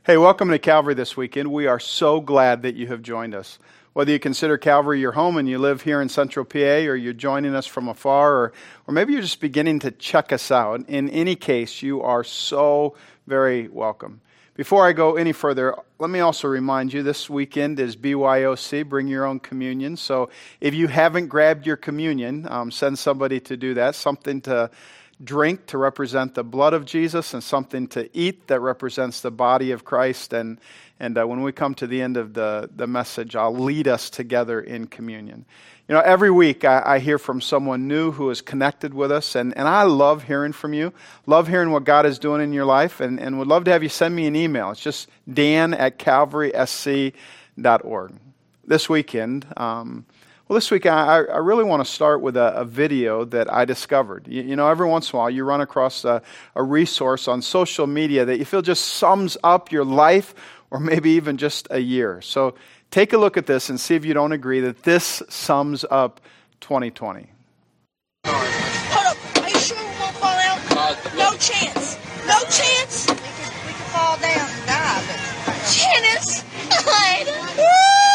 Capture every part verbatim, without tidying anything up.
Hey, welcome to Calvary this weekend. We are so glad that you have joined us. Whether you consider Calvary your home and you live here in Central P A, or you're joining us from afar, or, or maybe you're just beginning to check us out, in any case, you are so very welcome. Before I go any further, let me also remind you this weekend is B Y O C, Bring Your Own Communion. So if you haven't grabbed your communion, um, send somebody to do that, something to drink to represent the blood of Jesus and something to eat that represents the body of Christ. And and uh, when we come to the end of the, the message, I'll lead us together in communion. You know, every week I, I hear from someone new who is connected with us, and, and I love hearing from you, love hearing what God is doing in your life, and, and would love to have you send me an email. It's just dan at calvary s c dot org. This weekend, um, Well, this week I, I really want to start with a, a video that I discovered. You, you know, every once in a while you run across a, a resource on social media that you feel just sums up your life or maybe even just a year. So take a look at this and see if you don't agree that this sums up twenty twenty. Hold up. Are you sure we won't fall out? No chance. No chance. We could, we could fall down and die, but Janice! Woo!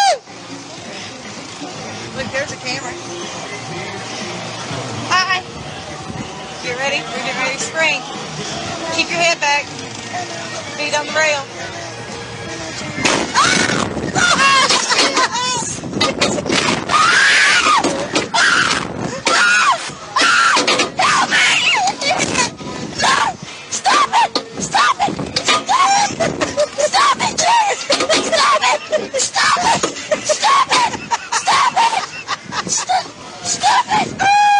Look, there's a camera. Hi. Get ready. We're getting ready to spring. Keep your head back. Feet on the rail. Help me! No! Stop it! Stop it! Stop it! Stop it, Janice! Stop it! Stop it! Stop it! Stop it! Stop, stop it!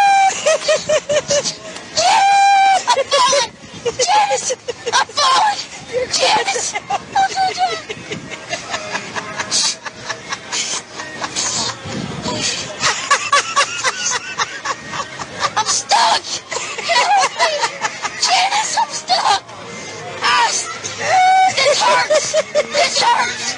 Janice! I'm falling! Janice! I'm falling! Janice! I'm falling! I'm stuck! Janice, I'm stuck! Ah, this hurts! This hurts!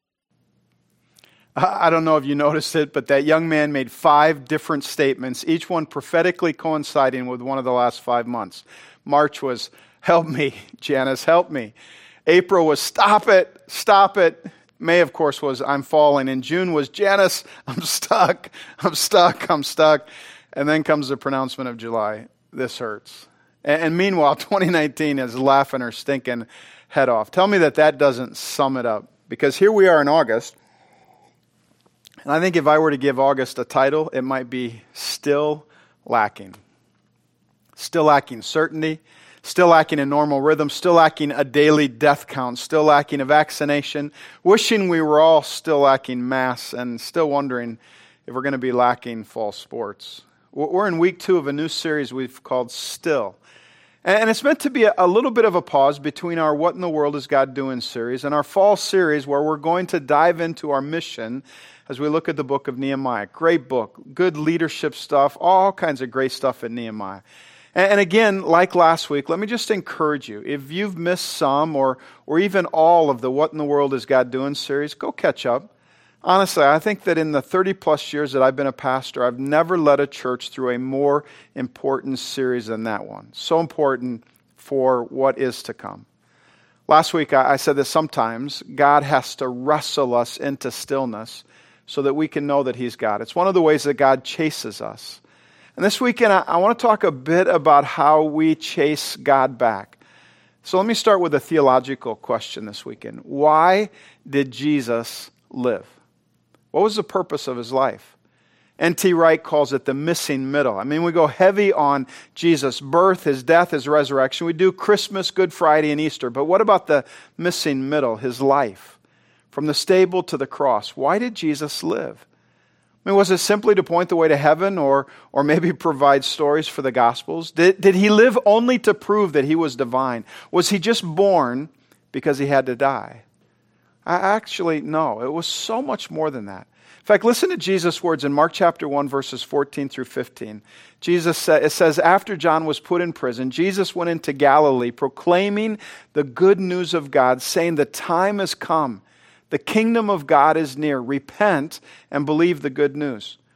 I don't know if you noticed it, but that young man made five different statements, each one prophetically coinciding with one of the last five months. March was, help me, Janice, help me. April was, stop it, stop it. May, of course, was, I'm falling. And June was, Janice, I'm stuck, I'm stuck, I'm stuck. And then comes the pronouncement of July, this hurts. And, and meanwhile, twenty nineteen is laughing her stinking head off. Tell me that that doesn't sum it up. Because here we are in August. And I think if I were to give August a title, it might be Still Lacking. Still lacking certainty, still lacking a normal rhythm, still lacking a daily death count, still lacking a vaccination, wishing we were all still lacking mass, and still wondering if we're going to be lacking fall sports. We're in week two of a new series we've called Still. And it's meant to be a little bit of a pause between our What in the World is God Doing series and our fall series where we're going to dive into our mission as we look at the book of Nehemiah. Great book, good leadership stuff, all kinds of great stuff in Nehemiah. And again, like last week, let me just encourage you. If you've missed some or or even all of the What in the World is God Doing series, go catch up. Honestly, I think that in the thirty plus years that I've been a pastor, I've never led a church through a more important series than that one. So important for what is to come. Last week, I said that sometimes God has to wrestle us into stillness so that we can know that He's God. It's one of the ways that God chases us. And this weekend, I, I want to talk a bit about how we chase God back. So let me start with a theological question this weekend. Why did Jesus live? What was the purpose of His life? N T Wright calls it the missing middle. I mean, we go heavy on Jesus' birth, His death, His resurrection. We do Christmas, Good Friday, and Easter. But what about the missing middle, His life? From the stable to the cross. Why did Jesus live? I mean, was it simply to point the way to heaven or or maybe provide stories for the Gospels? Did, did He live only to prove that He was divine? Was He just born because He had to die? I actually, no. It was so much more than that. In fact, listen to Jesus' words in Mark chapter one, verses fourteen through fifteen. Jesus sa- it says, after John was put in prison, Jesus went into Galilee proclaiming the good news of God, saying the time has come. The kingdom of God is near. Repent and believe the good news.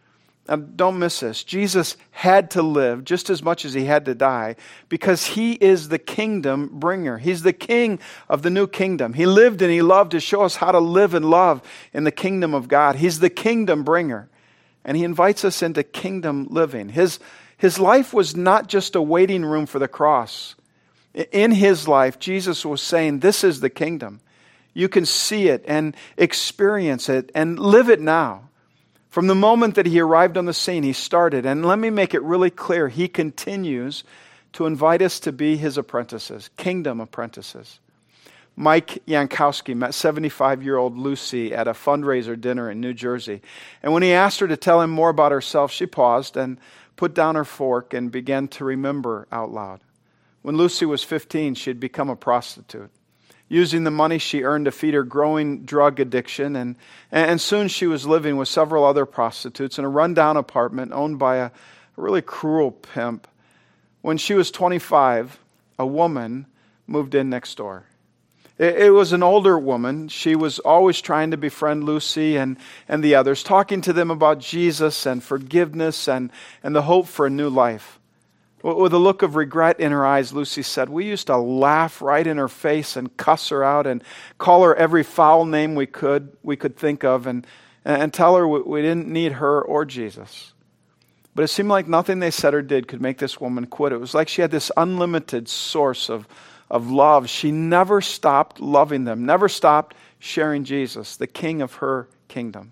Now, don't miss this. Jesus had to live just as much as he had to die because he is the kingdom bringer. He's the king of the new kingdom. He lived and he loved to show us how to live and love in the kingdom of God. He's the kingdom bringer. And he invites us into kingdom living. His, his life was not just a waiting room for the cross. In his life, Jesus was saying, this is the kingdom. You can see it and experience it and live it now. From the moment that he arrived on the scene, he started. And let me make it really clear, he continues to invite us to be his apprentices, kingdom apprentices. Mike Yankowski met seventy-five-year-old Lucy at a fundraiser dinner in New Jersey. And when he asked her to tell him more about herself, she paused and put down her fork and began to remember out loud. When Lucy was fifteen, she had become a prostitute, using the money she earned to feed her growing drug addiction. And, and soon she was living with several other prostitutes in a rundown apartment owned by a, a really cruel pimp. When she was twenty-five, a woman moved in next door. It, it was an older woman. She was always trying to befriend Lucy and, and the others, talking to them about Jesus and forgiveness and, and the hope for a new life. With a look of regret in her eyes, Lucy said, we used to laugh right in her face and cuss her out and call her every foul name we could we could think of and, and tell her we didn't need her or Jesus. But it seemed like nothing they said or did could make this woman quit. It was like she had this unlimited source of, of love. She never stopped loving them, never stopped sharing Jesus, the king of her kingdom.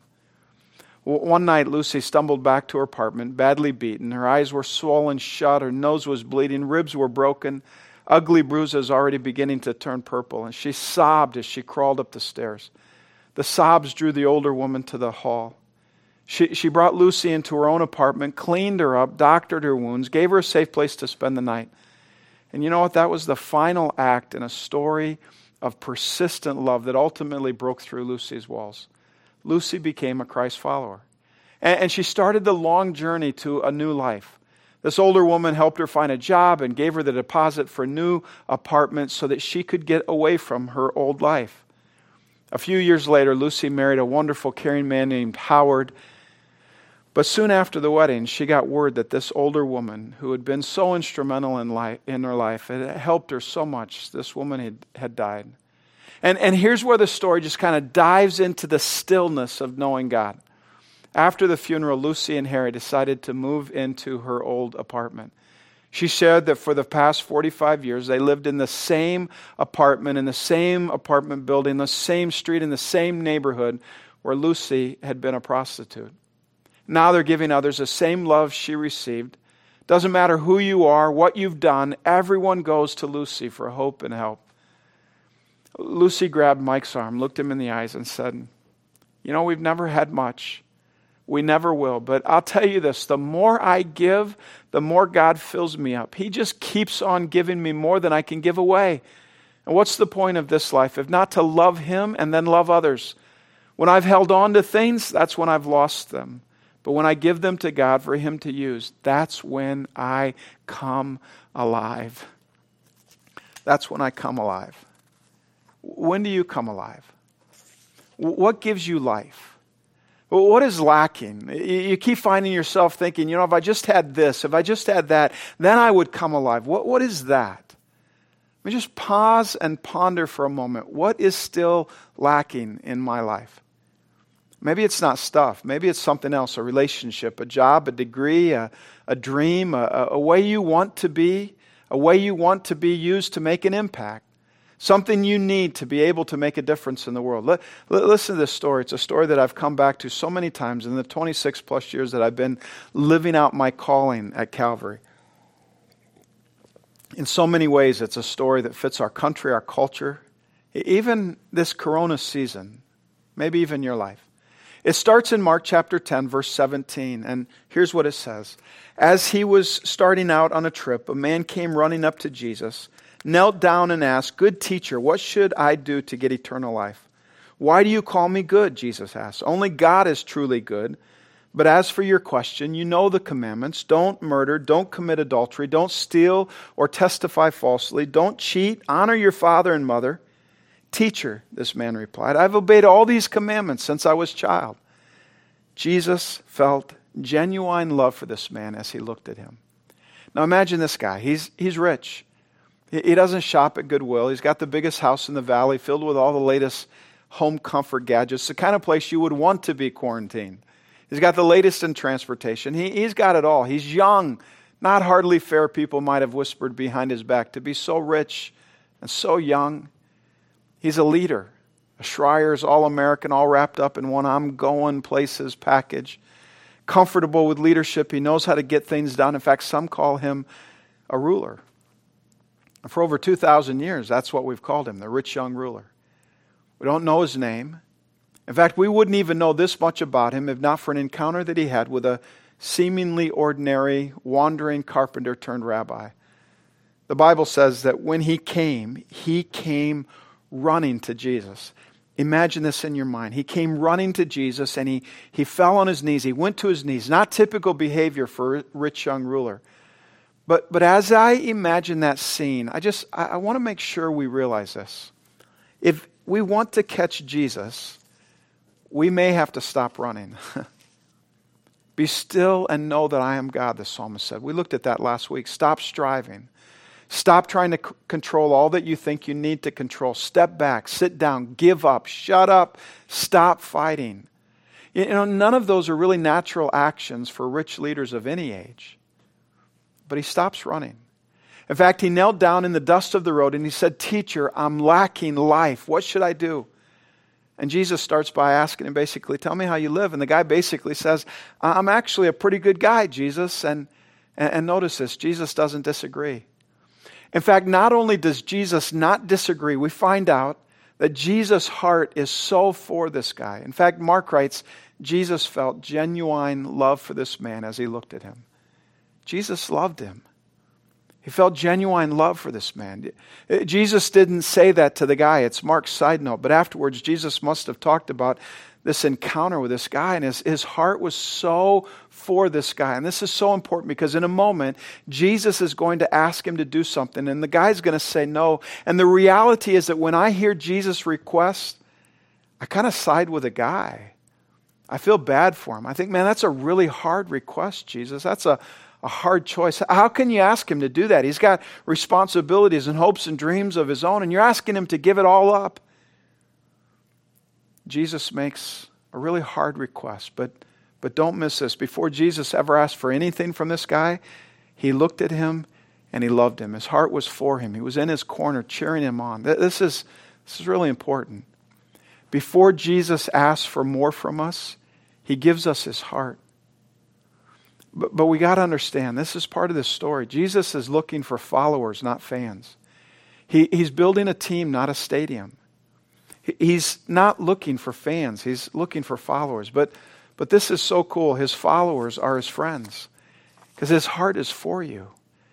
One night, Lucy stumbled back to her apartment, badly beaten. Her eyes were swollen shut, her nose was bleeding, ribs were broken, ugly bruises already beginning to turn purple. And she sobbed as she crawled up the stairs. The sobs drew the older woman to the hall. She, she brought Lucy into her own apartment, cleaned her up, doctored her wounds, gave her a safe place to spend the night. And you know what? That was the final act in a story of persistent love that ultimately broke through Lucy's walls. Lucy became a Christ follower. And, and she started the long journey to a new life. This older woman helped her find a job and gave her the deposit for a new apartment so that she could get away from her old life. A few years later, Lucy married a wonderful, caring man named Howard. But soon after the wedding, she got word that this older woman, who had been so instrumental in life, in her life, had helped her so much, this woman had, had died. And, and here's where the story just kind of dives into the stillness of knowing God. After the funeral, Lucy and Harry decided to move into her old apartment. She shared that for the past forty-five years, they lived in the same apartment, in the same apartment building, the same street, in the same neighborhood where Lucy had been a prostitute. Now they're giving others the same love she received. Doesn't matter who you are, what you've done, everyone goes to Lucy for hope and help. Lucy grabbed Mike's arm, looked him in the eyes, and said, you know, we've never had much. We never will. But I'll tell you this, the more I give, the more God fills me up. He just keeps on giving me more than I can give away. And what's the point of this life? If not to love Him and then love others. When I've held on to things, that's when I've lost them. But when I give them to God for Him to use, that's when I come alive. That's when I come alive. When do you come alive? What gives you life? What is lacking? You keep finding yourself thinking, you know, if I just had this, if I just had that, then I would come alive. What, what is that? Let me just pause and ponder for a moment. What is still lacking in my life? Maybe it's not stuff. Maybe it's something else, a relationship, a job, a degree, a, a dream, a, a way you want to be, a way you want to be used to make an impact. Something you need to be able to make a difference in the world. Let, let, listen to this story. It's a story that I've come back to so many times in the twenty-six plus years that I've been living out my calling at Calvary. In so many ways, it's a story that fits our country, our culture, even this Corona season, maybe even your life. It starts in Mark chapter ten, verse seventeen, and here's what it says. As he was starting out on a trip, a man came running up to Jesus, knelt down and asked, "Good teacher, what should I do to get eternal life?" "Why do you call me good?" Jesus asked. "Only God is truly good. But as for your question, you know the commandments. Don't murder, don't commit adultery, don't steal or testify falsely, don't cheat, honor your father and mother." "Teacher," this man replied, "I've obeyed all these commandments since I was a child." Jesus felt genuine love for this man as he looked at him. Now imagine this guy. He's, he's rich. He, he doesn't shop at Goodwill. He's got the biggest house in the valley filled with all the latest home comfort gadgets, the kind of place you would want to be quarantined. He's got the latest in transportation. He, he's got it all. He's young. Not hardly fair, people might have whispered behind his back, to be so rich and so young. He's a leader. A Schreyer's All-American, all wrapped up in one I'm going places package. Comfortable with leadership. He knows how to get things done. In fact, some call him a ruler. And for over two thousand years, that's what we've called him, the rich young ruler. We don't know his name. In fact, we wouldn't even know this much about him if not for an encounter that he had with a seemingly ordinary, wandering carpenter turned rabbi. The Bible says that when he came, he came running to Jesus. Imagine this in your mind. He came running to Jesus and he, he fell on his knees. He went to his knees. Not typical behavior for a rich young ruler. But, but as I imagine that scene, I just I, I want to make sure we realize this. If we want to catch Jesus, we may have to stop running. Be still and know that I am God, the psalmist said. We looked at that last week. Stop striving. Stop trying to c- control all that you think you need to control. Step back, sit down, give up, shut up, stop fighting. You know, none of those are really natural actions for rich leaders of any age. But he stops running. In fact, he knelt down in the dust of the road and he said, "Teacher, I'm lacking life. What should I do?" And Jesus starts by asking him basically, "Tell me how you live." And the guy basically says, "I'm actually a pretty good guy, Jesus." And, and, and notice this, Jesus doesn't disagree. In fact, not only does Jesus not disagree, we find out that Jesus' heart is so for this guy. In fact, Mark writes, Jesus felt genuine love for this man as he looked at him. Jesus loved him. He felt genuine love for this man. Jesus didn't say that to the guy. It's Mark's side note. But afterwards, Jesus must have talked about this encounter with this guy. And his, his heart was so for this guy. And this is so important because in a moment, Jesus is going to ask him to do something. And the guy's going to say no. And the reality is that when I hear Jesus' request, I kind of side with the guy. I feel bad for him. I think, man, that's a really hard request, Jesus. That's a A hard choice. How can you ask him to do that? He's got responsibilities and hopes and dreams of his own, and you're asking him to give it all up. Jesus makes a really hard request, but, but don't miss this. Before Jesus ever asked for anything from this guy, he looked at him and he loved him. His heart was for him. He was in his corner cheering him on. This is, this is really important. Before Jesus asks for more from us, he gives us his heart. But, but we got to understand, this is part of this story. Jesus is looking for followers, not fans. He, he's building a team, not a stadium. He, he's not looking for fans. He's looking for followers. But, but this is so cool. His followers are his friends because his heart is for you.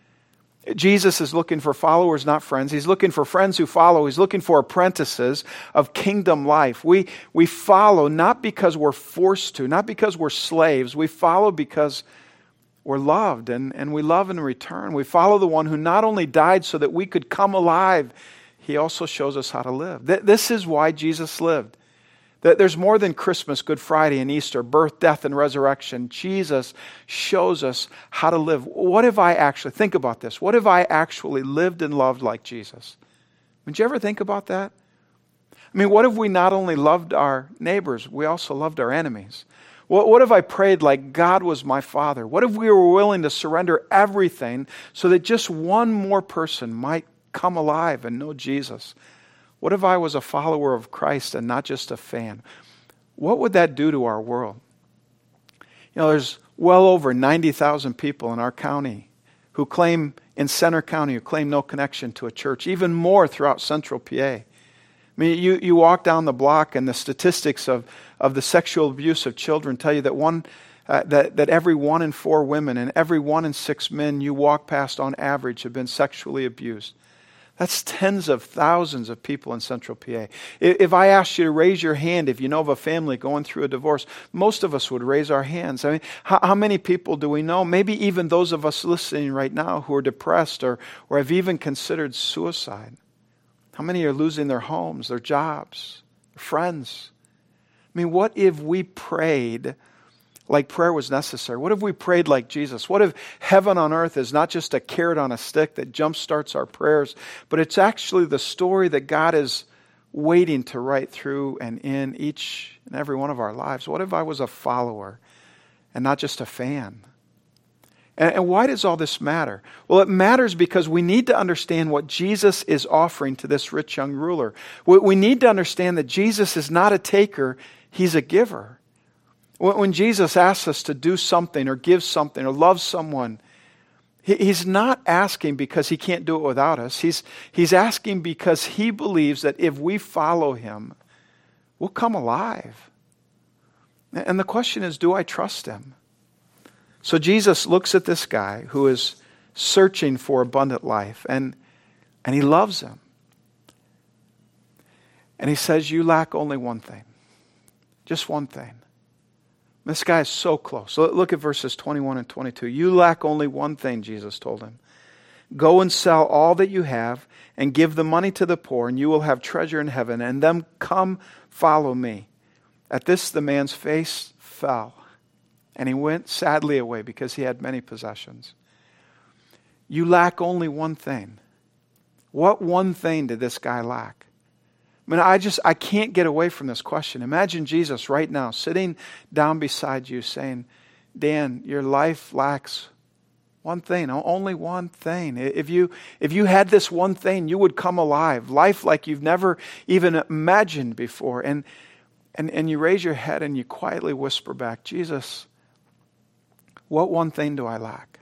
Jesus is looking for followers, not friends. He's looking for friends who follow. He's looking for apprentices of kingdom life. We, we follow not because we're forced to, not because we're slaves. We follow because we're loved, and, and we love in return. We follow the one who not only died so that we could come alive, he also shows us how to live. Th- this is why Jesus lived. That there's more than Christmas, Good Friday, and Easter, birth, death, and resurrection. Jesus shows us how to live. What if I actually, think about this, what if I actually lived and loved like Jesus? Would you ever think about that? I mean, what if we not only loved our neighbors, we also loved our enemies? What if I prayed like God was my Father? What if we were willing to surrender everything so that just one more person might come alive and know Jesus? What if I was a follower of Christ and not just a fan? What would that do to our world? You know, there's well over ninety thousand people in our county who claim, in Center County, who claim no connection to a church, even more throughout Central P A. I mean, you, you walk down the block and the statistics of, of the sexual abuse of children tell you that one uh, that, that every one in four women and every one in six men you walk past on average have been sexually abused. That's tens of thousands of people in Central P A. If I asked you to raise your hand if you know of a family going through a divorce, most of us would raise our hands. I mean, how, how many people do we know? Maybe even those of us listening right now who are depressed or, or have even considered suicide. How many are losing their homes, their jobs, their friends? I mean, what if we prayed like prayer was necessary? What if we prayed like Jesus? What if heaven on earth is not just a carrot on a stick that jumpstarts our prayers, but it's actually the story that God is waiting to write through and in each and every one of our lives? What if I was a follower and not just a fan? And, and why does all this matter? Well, it matters because we need to understand what Jesus is offering to this rich young ruler. We, we need to understand that Jesus is not a taker, He's a giver. When, when Jesus asks us to do something or give something or love someone, he, He's not asking because He can't do it without us. He's, he's asking because He believes that if we follow Him, we'll come alive. And the question is, do I trust Him? So Jesus looks at this guy who is searching for abundant life, and, and He loves him. And He says, you lack only one thing. Just one thing. This guy is so close. So look at verses twenty-one and twenty-two. You lack only one thing, Jesus told him. Go and sell all that you have and give the money to the poor, and you will have treasure in heaven. And then come follow me. At this, the man's face fell, and he went sadly away because he had many possessions. You lack only one thing. What one thing did this guy lack? I mean, I just, I can't get away from this question. Imagine Jesus right now sitting down beside you saying, Dan, your life lacks one thing, only one thing. If you, if you had this one thing, you would come alive. Life like you've never even imagined before. And And, and you raise your head and you quietly whisper back, Jesus, what one thing do I lack?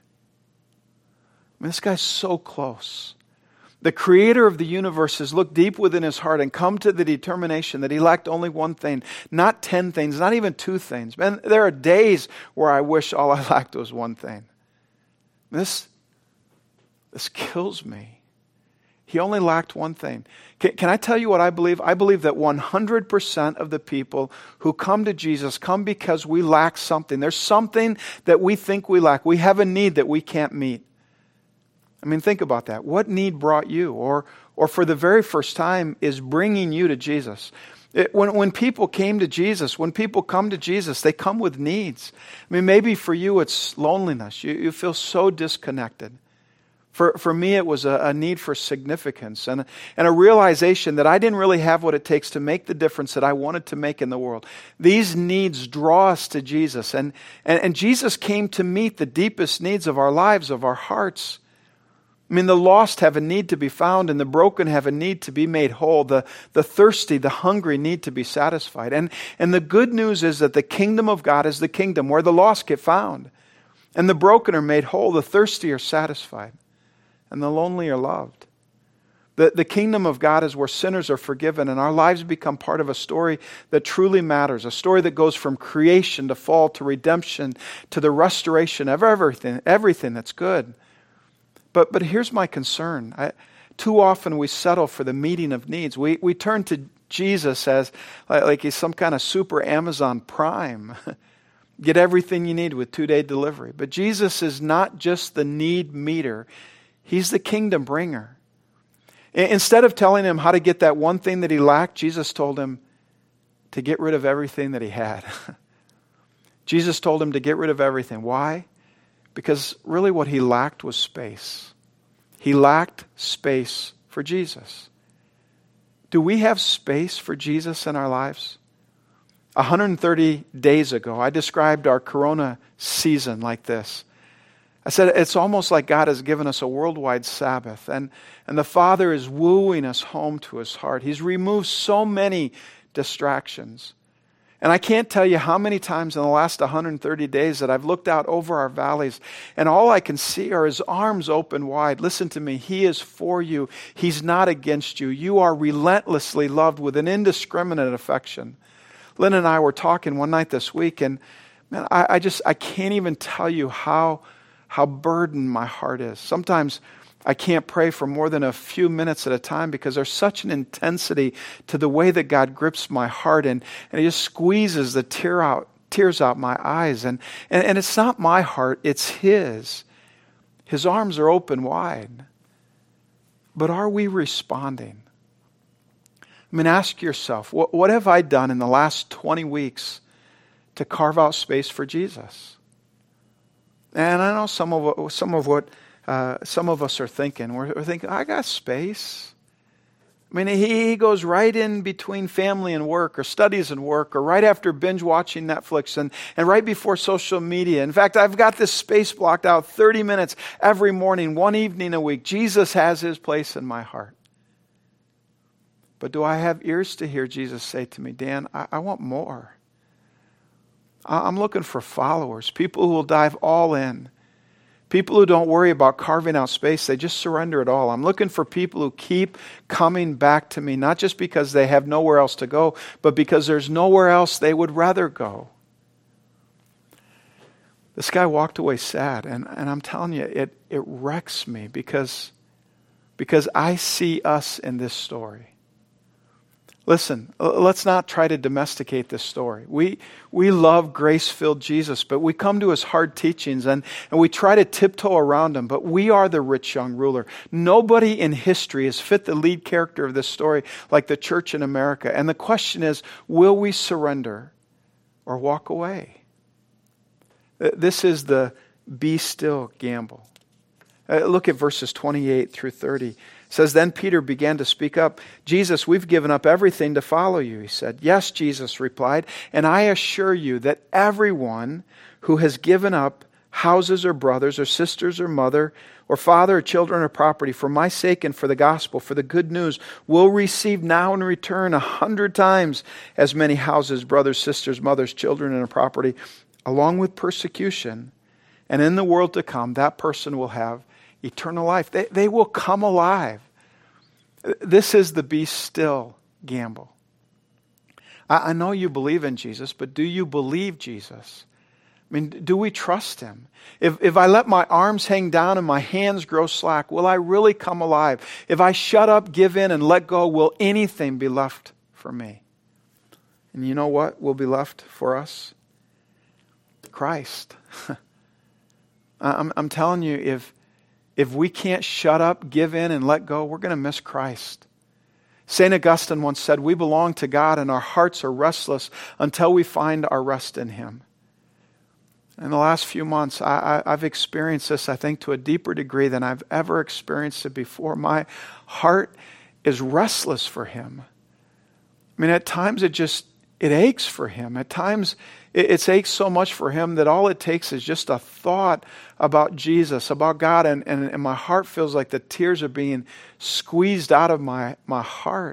I mean, this guy's so close. The creator of the universe has looked deep within his heart and come to the determination that he lacked only one thing, not ten things, not even two things. Man, there are days where I wish all I lacked was one thing. This, this kills me. He only lacked one thing. Can, can I tell you what I believe? I believe that one hundred percent of the people who come to Jesus come because we lack something. There's something that we think we lack. We have a need that we can't meet. I mean, think about that. What need brought you, or or for the very first time, is bringing you to Jesus? It, when, when people came to Jesus, when people come to Jesus, they come with needs. I mean, maybe for you it's loneliness. You, you feel so disconnected. For for me, it was a, a need for significance and, and a realization that I didn't really have what it takes to make the difference that I wanted to make in the world. These needs draw us to Jesus. And, and, and Jesus came to meet the deepest needs of our lives, of our hearts. I mean, the lost have a need to be found, and the broken have a need to be made whole. The, the thirsty, the hungry need to be satisfied. And, and the good news is that the kingdom of God is the kingdom where the lost get found. And the broken are made whole, the thirsty are satisfied, and the lonely are loved. The, the kingdom of God is where sinners are forgiven and our lives become part of a story that truly matters, a story that goes from creation to fall to redemption to the restoration of everything, everything that's good. But but here's my concern. I, too often we settle for the meeting of needs. We we turn to Jesus as like, like he's some kind of super Amazon Prime. Get everything you need with two-day delivery. But Jesus is not just the need meter. He's the kingdom bringer. Instead of telling him how to get that one thing that he lacked, Jesus told him to get rid of everything that he had. Jesus told him to get rid of everything. Why? Because really what he lacked was space. He lacked space for Jesus. Do we have space for Jesus in our lives? one hundred thirty days ago, I described our Corona season like this. I said it's almost like God has given us a worldwide Sabbath, and, and the Father is wooing us home to His heart. He's removed so many distractions. And I can't tell you how many times in the last one hundred thirty days that I've looked out over our valleys and all I can see are His arms open wide. Listen to me. He is for you. He's not against you. You are relentlessly loved with an indiscriminate affection. Lynn and I were talking one night this week, and man, I, I just, I can't even tell you how, how burdened my heart is. Sometimes I can't pray for more than a few minutes at a time because there's such an intensity to the way that God grips my heart, and, and He just squeezes the tear out, tears out my eyes. And, and, and it's not my heart, it's His. His arms are open wide. But are we responding? I mean, ask yourself, what, what have I done in the last twenty weeks to carve out space for Jesus. And I know some of what, some of what uh, some of us are thinking. We're, we're thinking, I got space. I mean, he, he goes right in between family and work, or studies and work, or right after binge watching Netflix, and, and right before social media. In fact, I've got this space blocked out thirty minutes every morning, one evening a week. Jesus has his place in my heart. But do I have ears to hear Jesus say to me, Dan, I, I want more. I, I'm looking for followers, people who will dive all in. People who don't worry about carving out space, they just surrender it all. I'm looking for people who keep coming back to me, not just because they have nowhere else to go, but because there's nowhere else they would rather go. This guy walked away sad, and, and I'm telling you, it, it wrecks me because, because I see us in this story. Listen, let's not try to domesticate this story. We we love grace-filled Jesus, but we come to his hard teachings and, and we try to tiptoe around him, but we are the rich young ruler. Nobody in history has fit the lead character of this story like the church in America. And the question is, will we surrender or walk away? This is the be still gamble. Look at verses twenty-eight through thirty. It says, then Peter began to speak up. Jesus, we've given up everything to follow you, he said. Yes, Jesus replied, and I assure you that everyone who has given up houses or brothers or sisters or mother or father or children or property for my sake and for the gospel, for the good news, will receive now in return a hundred times as many houses, brothers, sisters, mothers, children, and a property, along with persecution. And in the world to come, that person will have eternal life. They, they will come alive. This is the be still gamble. I, I know you believe in Jesus, but do you believe Jesus? I mean, do we trust him? If, if I let my arms hang down and my hands grow slack, will I really come alive? If I shut up, give in, and let go, will anything be left for me? And you know what will be left for us? Christ. I'm, I'm telling you, if If we can't shut up, give in, and let go, we're going to miss Christ. Saint Augustine once said, we belong to God and our hearts are restless until we find our rest in him. In the last few months, I, I, I've experienced this, I think, to a deeper degree than I've ever experienced it before. My heart is restless for him. I mean, at times it just, it aches for him. At times it, it aches so much for him that all it takes is just a thought about Jesus, about God, and, and, and my heart feels like the tears are being squeezed out of my, my heart.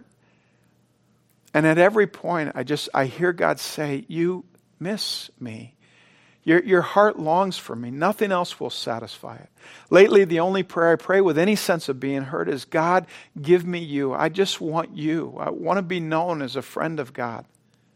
And at every point, I just, I hear God say, you miss me. Your, your heart longs for me. Nothing else will satisfy it. Lately, the only prayer I pray with any sense of being heard is, God, give me you. I just want you. I want to be known as a friend of God.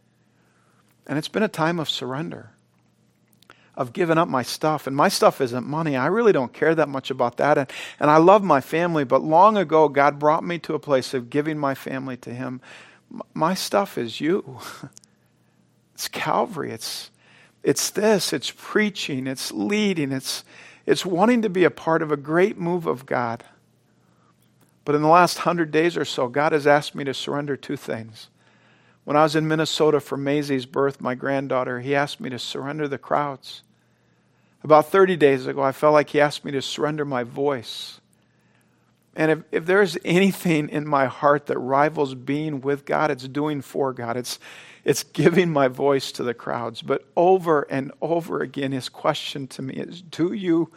And it's been a time of surrender. I've given up my stuff, and my stuff isn't money. I really don't care that much about that, and, and I love my family, but long ago, God brought me to a place of giving my family to him. My stuff is you. It's Calvary. It's it's this. It's preaching. It's leading. It's, it's wanting to be a part of a great move of God. But in the last hundred days or so, God has asked me to surrender two things. When I was in Minnesota for Maisie's birth, my granddaughter, he asked me to surrender the crowds. About thirty days ago, I felt like he asked me to surrender my voice. And if, if there's anything in my heart that rivals being with God, it's doing for God. It's, it's giving my voice to the crowds. But over and over again, his question to me is, do you,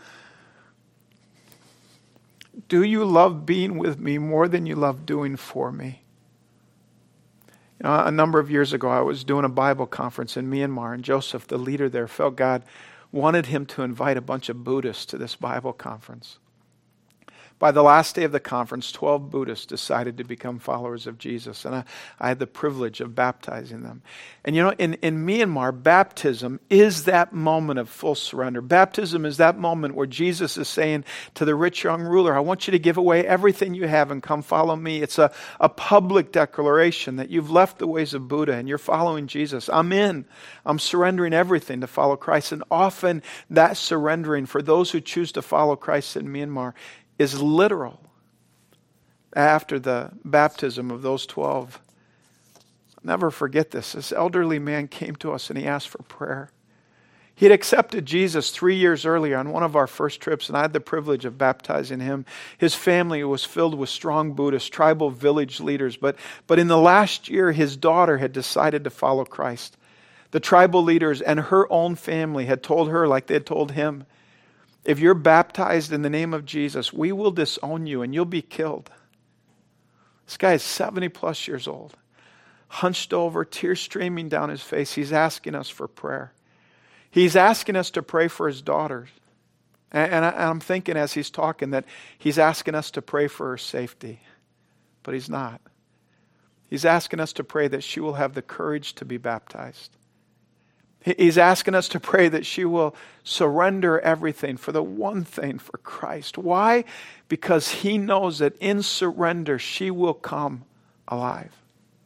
do you love being with me more than you love doing for me? You know, a number of years ago, I was doing a Bible conference in Myanmar, and Joseph, the leader there, felt God wanted him to invite a bunch of Buddhists to this Bible conference. By the last day of the conference, twelve Buddhists decided to become followers of Jesus, and I, I had the privilege of baptizing them. And you know, in, in Myanmar, baptism is that moment of full surrender. Baptism is that moment where Jesus is saying to the rich young ruler, I want you to give away everything you have and come follow me. It's a, a public declaration that you've left the ways of Buddha and you're following Jesus. I'm in. I'm surrendering everything to follow Christ. And often that surrendering for those who choose to follow Christ in Myanmar is literal. After the baptism of those twelve, Never forget this. This elderly man came to us and he asked for prayer. He had accepted Jesus three years earlier on one of our first trips, and I had the privilege of baptizing him. His family was filled with strong Buddhist, tribal village leaders, but, but in the last year, his daughter had decided to follow Christ. The tribal leaders and her own family had told her, like they had told him, if you're baptized in the name of Jesus, we will disown you and you'll be killed. This guy is seventy plus years old, hunched over, tears streaming down his face. He's asking us for prayer. He's asking us to pray for his daughters. And I'm thinking as he's talking that he's asking us to pray for her safety. But he's not. He's asking us to pray that she will have the courage to be baptized. He's asking us to pray that she will surrender everything for the one thing, for Christ. Why? Because he knows that in surrender she will come alive.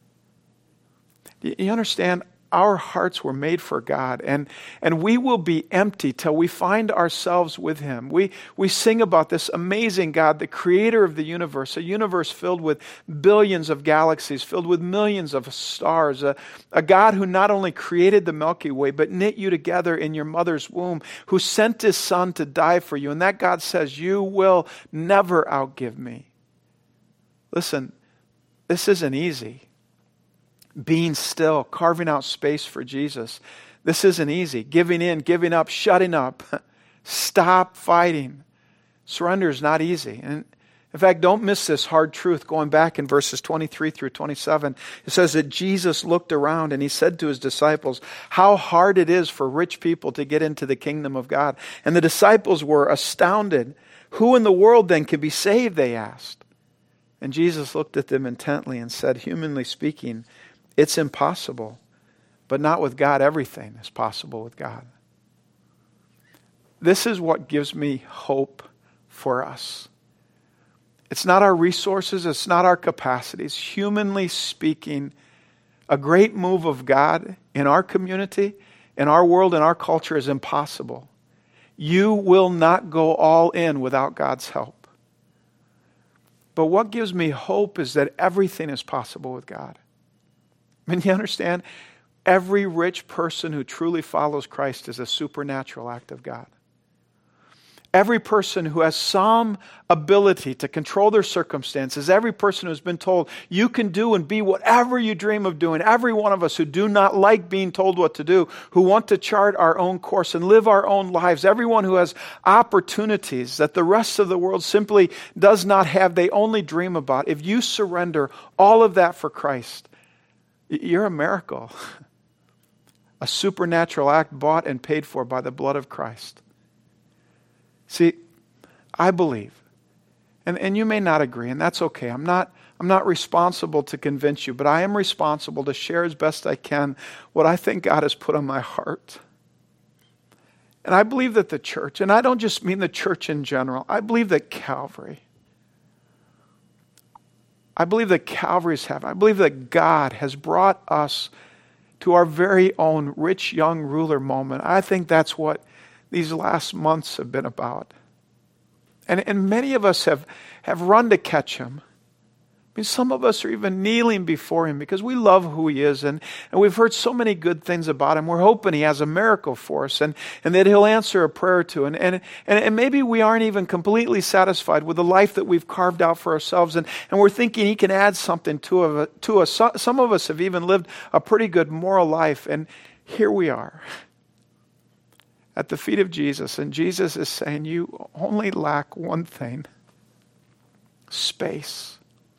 You understand? Our hearts were made for God, and, and we will be empty till we find ourselves with him. We, we sing about this amazing God, the creator of the universe, a universe filled with billions of galaxies, filled with millions of stars, a, a God who not only created the Milky Way, but knit you together in your mother's womb, who sent his son to die for you. And that God says, you will never outgive me. Listen, this isn't easy. Being still, carving out space for Jesus. This isn't easy. Giving in, giving up, shutting up. Stop fighting. Surrender is not easy. And in fact, don't miss this hard truth going back in verses twenty-three through twenty-seven. It says that Jesus looked around and he said to his disciples, how hard it is for rich people to get into the kingdom of God. And the disciples were astounded. Who in the world then can be saved, they asked. And Jesus looked at them intently and said, humanly speaking, it's impossible, but not with God. Everything is possible with God. This is what gives me hope for us. It's not our resources, it's not our capacities. Humanly speaking, a great move of God in our community, in our world, in our culture is impossible. You will not go all in without God's help. But what gives me hope is that everything is possible with God. I mean, you understand? Every rich person who truly follows Christ is a supernatural act of God. Every person who has some ability to control their circumstances, every person who's been told you can do and be whatever you dream of doing, every one of us who do not like being told what to do, who want to chart our own course and live our own lives, everyone who has opportunities that the rest of the world simply does not have, they only dream about. If you surrender all of that for Christ, you're a miracle. A supernatural act bought and paid for by the blood of Christ. See, I believe, and, and you may not agree, and that's okay. I'm not, I'm not responsible to convince you, but I am responsible to share as best I can what I think God has put on my heart. And I believe that the church, and I don't just mean the church in general, I believe that Calvary, I believe that Calvary's heaven. I believe that God has brought us to our very own rich young ruler moment. I think that's what these last months have been about. And, and many of us have, have run to catch him. I mean, some of us are even kneeling before him because we love who he is, and, and we've heard so many good things about him. We're hoping he has a miracle for us, and, and that he'll answer a prayer to. And, and, and, and maybe we aren't even completely satisfied with the life that we've carved out for ourselves, and, and we're thinking he can add something to, to us. Some of us have even lived a pretty good moral life, and here we are at the feet of Jesus, and Jesus is saying, you only lack one thing: space.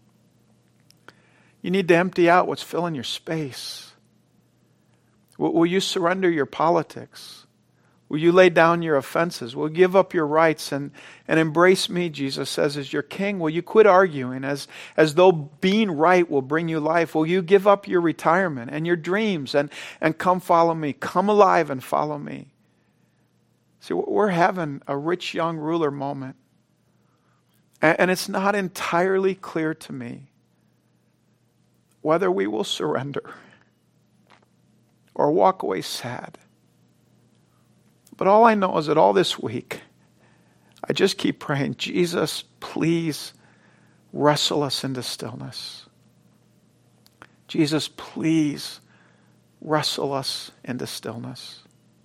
You need to empty out what's filling your space. Will, will you surrender your politics? Will you lay down your offenses? Will you give up your rights and, and embrace me, Jesus says, as your king? Will you quit arguing as, as though being right will bring you life? Will you give up your retirement and your dreams and, and come follow me? Come alive and follow me. See, we're having a rich young ruler moment. And, and it's not entirely clear to me whether we will surrender or walk away sad. But all I know is that all this week, I just keep praying, Jesus, please wrestle us into stillness. Jesus, please wrestle us into stillness.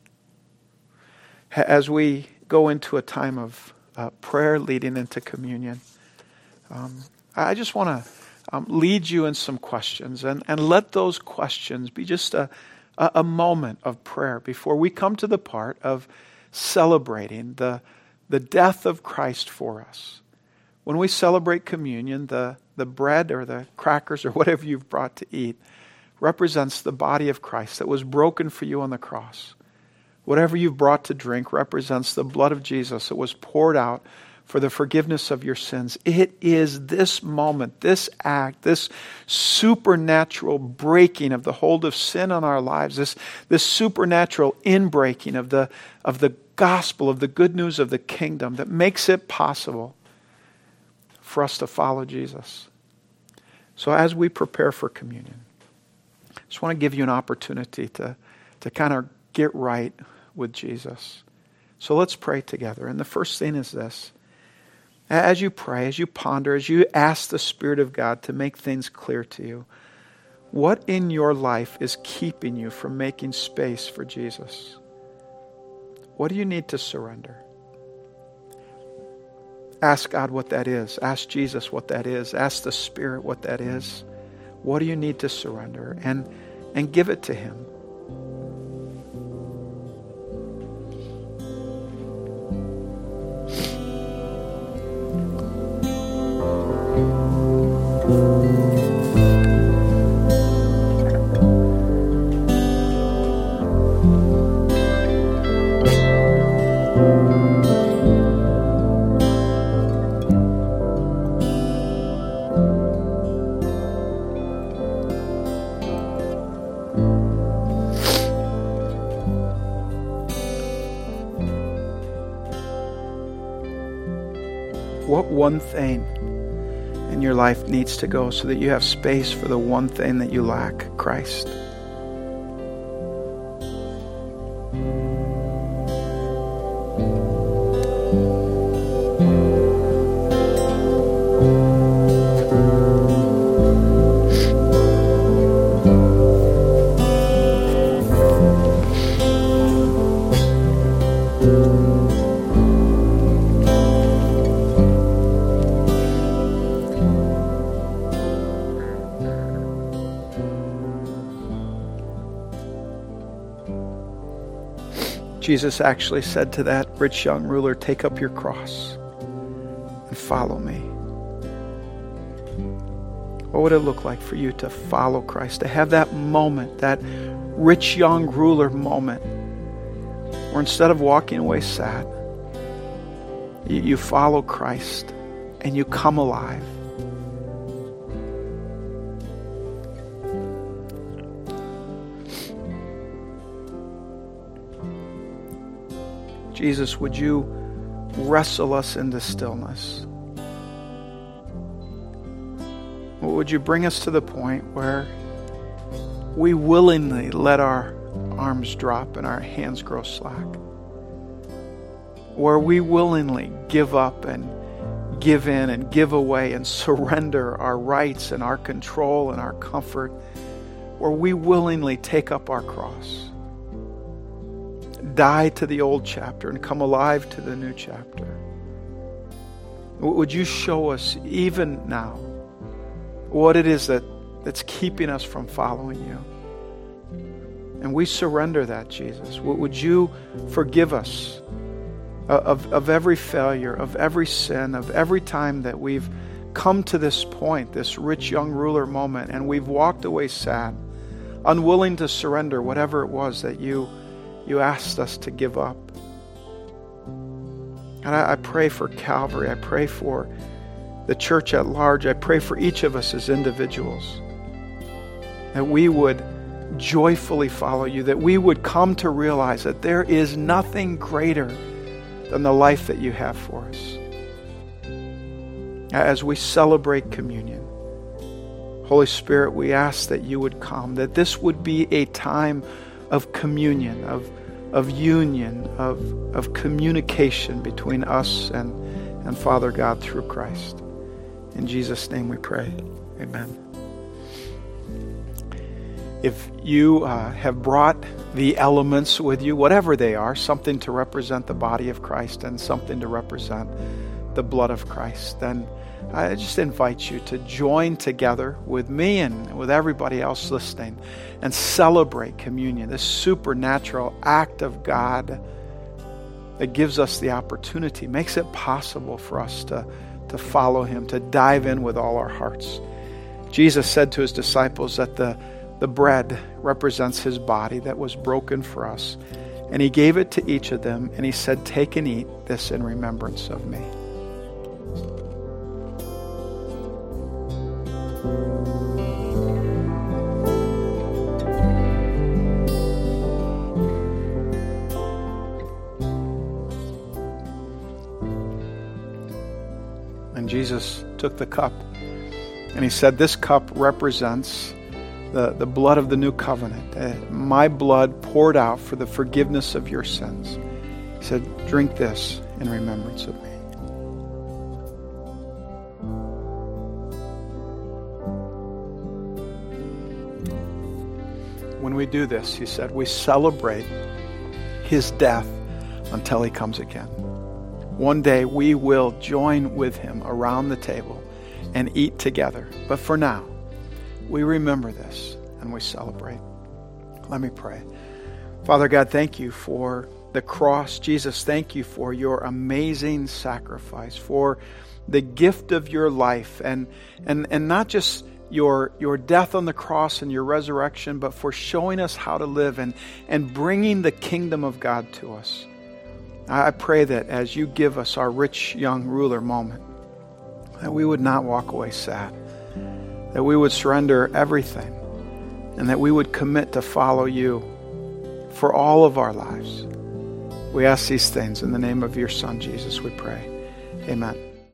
As we go into a time of uh, prayer leading into communion, um, I just want to um, lead you in some questions, and, and let those questions be just a, a, a moment of prayer before we come to the part of celebrating the, the death of Christ for us. When we celebrate communion, the, the bread or the crackers or whatever you've brought to eat represents the body of Christ that was broken for you on the cross. Whatever you've brought to drink represents the blood of Jesus that was poured out for the forgiveness of your sins. It is this moment, this act, this supernatural breaking of the hold of sin on our lives, this, this supernatural inbreaking of the, of the gospel, of the good news of the kingdom that makes it possible for us to follow Jesus. So as we prepare for communion, I just want to give you an opportunity to, to kind of get right with Jesus. So let's pray together. And the first thing is this. As you pray, as you ponder, as you ask the Spirit of God to make things clear to you, what in your life is keeping you from making space for Jesus? What do you need to surrender? Ask God what that is. Ask Jesus what that is. Ask the Spirit what that is. What do you need to surrender? And, and give it to Him. What one thing in your life needs to go so that you have space for the one thing that you lack, Christ? Jesus actually said to that rich young ruler, take up your cross and follow me. What would it look like for you to follow Christ, to have that moment, that rich young ruler moment, where instead of walking away sad, you, you follow Christ and you come alive? Jesus, would you wrestle us into stillness? Would you bring us to the point where we willingly let our arms drop and our hands grow slack? Where we willingly give up and give in and give away and surrender our rights and our control and our comfort? Where we willingly take up our cross, die to the old chapter and come alive to the new chapter? Would you show us even now what it is that, that's keeping us from following you? And we surrender that, Jesus. Would you forgive us of, of every failure, of every sin, of every time that we've come to this point, this rich young ruler moment, and we've walked away sad, unwilling to surrender whatever it was that you You asked us to give up. And I, I pray for Calvary. I pray for the church at large. I pray for each of us as individuals, that we would joyfully follow you, that we would come to realize that there is nothing greater than the life that you have for us. As we celebrate communion, Holy Spirit, we ask that you would come, that this would be a time of communion, of of union, of of communication between us and, and Father God through Christ. In Jesus' name we pray. Amen. If you uh, have brought the elements with you, whatever they are, something to represent the body of Christ and something to represent the blood of Christ, then I just invite you to join together with me and with everybody else listening and celebrate communion, this supernatural act of God that gives us the opportunity, makes it possible for us to, to follow him, to dive in with all our hearts. Jesus said to his disciples that the, the bread represents his body that was broken for us. And he gave it to each of them, and he said, "Take and eat this in remembrance of me." And Jesus took the cup and he said, "This cup represents the, the blood of the new covenant, uh, my blood poured out for the forgiveness of your sins." He said, "Drink this in remembrance of me." When we do this, he said, we celebrate his death until he comes again. One day we will join with him around the table and eat together. But for now, we remember this and we celebrate. Let me pray. Father God, thank you for the cross. Jesus, thank you for your amazing sacrifice, for the gift of your life, and and and not just your your death on the cross and your resurrection, but for showing us how to live and, and bringing the kingdom of God to us. I pray that as you give us our rich young ruler moment, that we would not walk away sad, that we would surrender everything, and that we would commit to follow you for all of our lives. We ask these things in the name of your Son, Jesus, we pray. Amen.